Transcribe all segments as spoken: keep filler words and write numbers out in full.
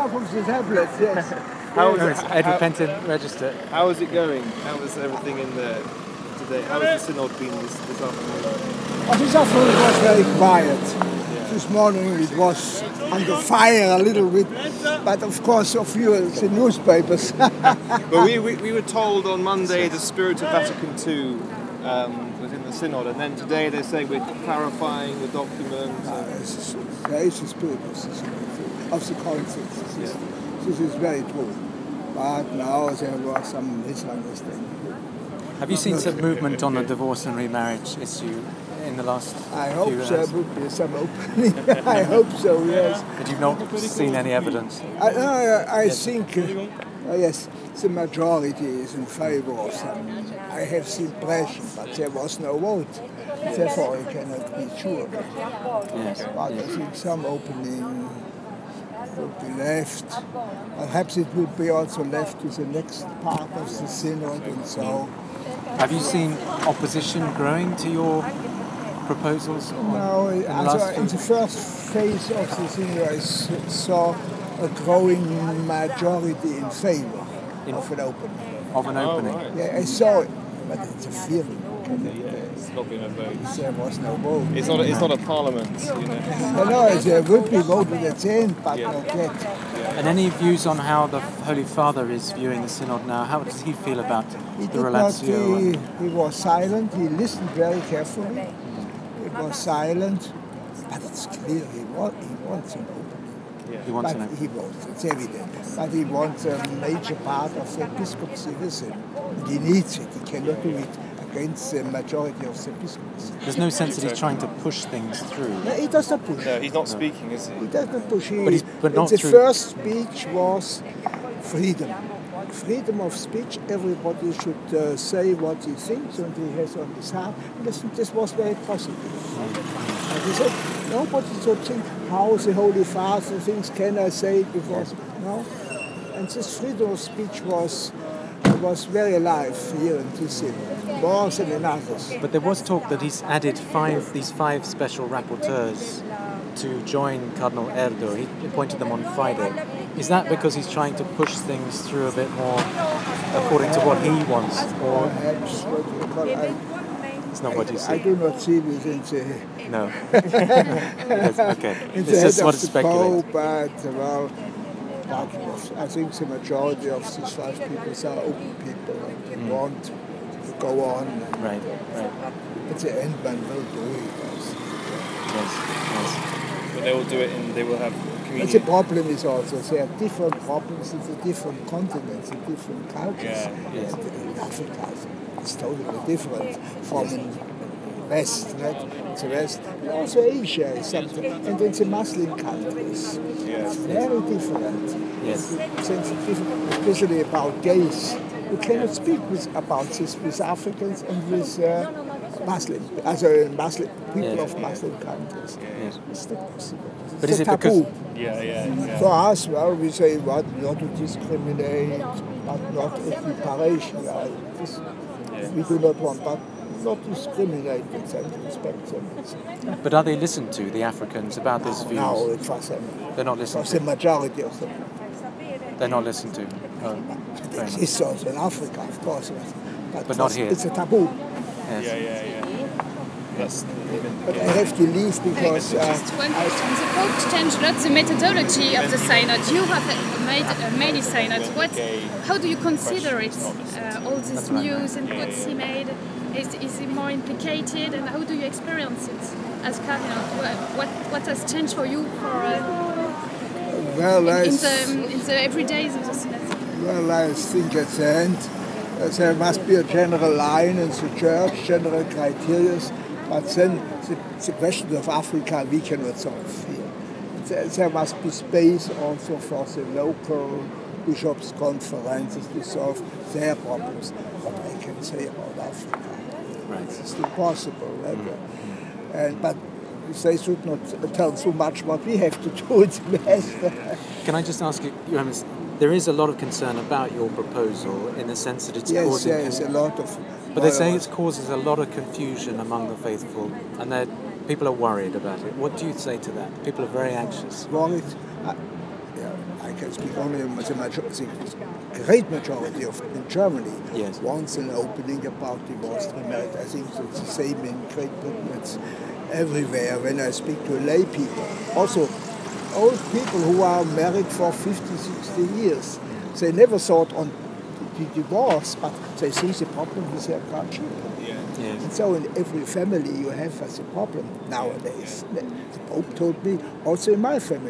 Yeah, from the tablet, yes. How was No, it? it's Ed How, Repentant register. how is it going? How was everything in there today? How has the synod been this, this afternoon? Oh, this afternoon it was very quiet. This morning it was under fire a little bit, but of course of you it's the newspapers. But we, we, we were told on Monday the spirit of Vatican Two um, was in the synod, and then today they say we're clarifying the document. Uh, this is- there is the spirit of the, of the councils. This, is- this is very true. But now there was some misunderstanding. Have you seen some movement on the divorce and remarriage issue in the last I few hope hours? there would be some opening. I hope so, yes. But you've not seen any evidence? I, I, I think, uh, uh, yes, the majority is in favor of some. I have the impression, but there was no vote. Therefore, I cannot be sure. Yes. But I think some opening would be left. Perhaps it would be also left to the next part of the synod and so. Have you seen opposition growing to your proposals? No, in the also last in the first phase of the synod, I s- saw a growing majority in favor In- of an opening. of an opening? Oh, right. Yeah, I saw it, but it's a feeling. It's not been a vote. There was no vote. It's not. A, it's not a parliament, you know. No, no, there would be voted at the end, but Yeah. not yet. And any views on how the Holy Father is viewing the synod now? How does he feel about He the did not, relatio? he, and- he was silent, he listened very carefully. He was silent, but it's clear he, want, he wants an opening. He wants But an he wants, it's evident. But he wants a major part of the episcopacy with him. And he needs it, he cannot do it against the majority of the episcopacy. There's no sense that he's trying to push things through. No, he does not push. No, he's not speaking, is he? He does not push. He, But he's- but not the through- first speech was freedom. Freedom of speech. Everybody should uh, say what he thinks and he has on his heart. This, this was very positive. And he said, nobody should think how the Holy Father thinks. Can I say it before? No. And this freedom of speech was was very alive here in this city, more than in others. But there was talk that he's added five these five special rapporteurs to join Cardinal Erdo. He appointed them on Friday. Is that because he's trying to push things through a bit more according to what he wants, or Perhaps, but, but I, it's not what you I see? do not see within the No. Yes, okay. in It's the just head what of to the speculate. Pope, but well, but I think the majority of these five people are open people and they Mm. want to go on. Right, right. At the end, man will do it. Yes, yes. But they will do it, and they will have But the communion. problem is also there are different problems in the different continents, in different cultures. Yeah, yes. And in Africa, it's totally different from in West, right? The West, and also Asia is something, and then the Muslim countries. Yeah. It's very different. Yes. It's sensitive, especially about gays. You cannot speak with, about this with Africans and with uh, Muslim, also Muslim people Yes. of Muslim countries. Yes. It's not possible. It's But a is it taboo. because- Yeah, yeah, yeah. For us, well, we say what not to discriminate, but not equiparation. Yeah, this, we do not want, but not discriminate and respect them. But are they listened to, the Africans, about these views? No, it was them. They're not It listened was the to. majority of them. They're not listened to. Oh, It fair enough. exists also in Africa, of course. But, But not it's- here. It's a taboo. Yes. Yeah, yeah, yeah. That's But I have to leave because uh, Just one question. The Pope changed not the methodology of the synod. You have uh, made uh, many synods. What? How do you consider it? Uh, all these news and quotes he made. Is, is he more implicated, and how do you experience it as cardinal? What what, what has changed for you for uh, well, I, in, in s- the in the everydays of the synod? well, I think at the end uh, there must be a general line in the church, general criteria, but then the, the question of Africa we cannot solve here. There, there must be space also for the local bishops' conferences to solve their problems. What I can say about Africa, Right. it's impossible. Right? And, but they should not tell so much what we have to do in the West. Can I just ask you, Your Eminence, there is a lot of concern about your proposal in the sense that it's Yes, causing... there is a lot of... But they say it causes a lot of confusion among the faithful, and that people are worried about it. What do you say to that? People are very anxious. Worried. I, yeah, I can speak only on the, major, the great majority of in Germany. Yes. Once an opening about divorce remarried. I think it's the same in Great Britain. It's everywhere when I speak to lay people. Also, old people who are married for fifty, sixty years. They never thought on the divorce, but they see the problem with their grandchildren. Yes. And so in every family you have as a problem nowadays. The Pope told me, also in my family.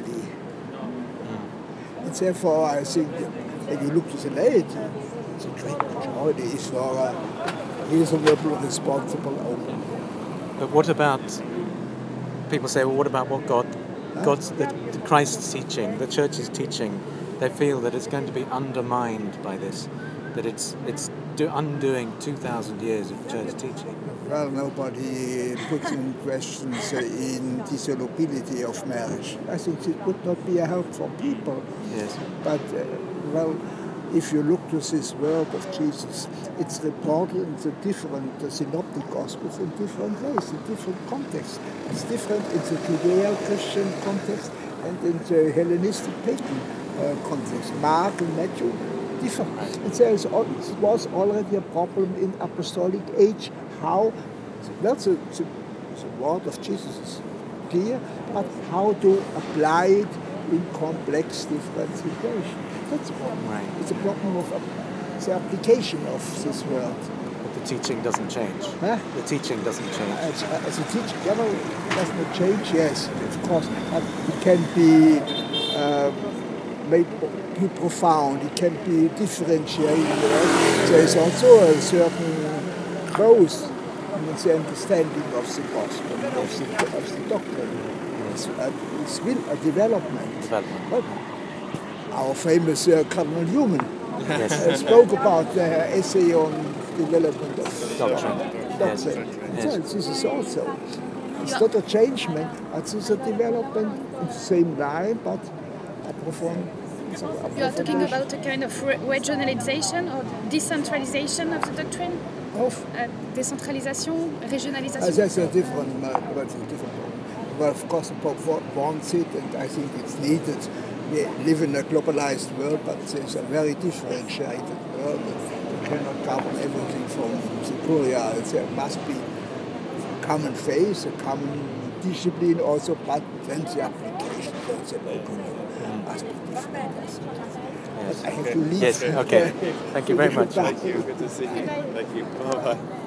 And therefore I think when you look to the laity, the great majority is for a reasonable, responsible, open. But what about, people say, well, what about what God, God's, the, the Christ's teaching, the Church's teaching? They feel that it's going to be undermined by this, that it's it's do, undoing two thousand years of Church teaching. Well, nobody puts in questions uh, in dissolubility of marriage. I think it would not be a help for people. Yes. But, uh, well, if you look to this word of Jesus, it's reported in the different the synoptic gospels in different ways, in different contexts. It's different in the Judeo-Christian context and in the Hellenistic pagan uh, context. Mark and Matthew, different. And there is, it was already a problem in apostolic age, how, well, the, the, the word of Jesus is clear, but how to apply it in complex different situations. That's a problem. Right. It's a problem of uh, the application of this word. But the teaching doesn't change. Huh? The teaching doesn't change. As, as a teacher, yeah, well, does not change, yes, of course, but it can be uh, made be profound, it can be differentiated. Right? There is also a certain growth in the understanding of the gospel, of the, of the doctrine. It's, uh, it's been a development. Development. But our famous uh, Cardinal Newman Yes. uh, spoke about the essay on development of Doctrine. doctrine. Yes. So Yes. this is also, it's not a changement, but it's a development in the same line, but a profound. You are talking about a kind of re- regionalization or decentralization of the doctrine? Of? Uh, décentralisation, Uh, régionalisation? that's a different, uh, that's a different problem. Well, of course, the Pope wa- wants it, and I think it's needed. We live in a globalized world, but it's a very differentiated world. You cannot cover everything from the Korea. There must be a common faith, a common discipline also, but then the application of the local must be different. Yes. I have to leave. Yes, okay. Thank you very much. Thank you. Good to see you. Thank you. Bye-bye.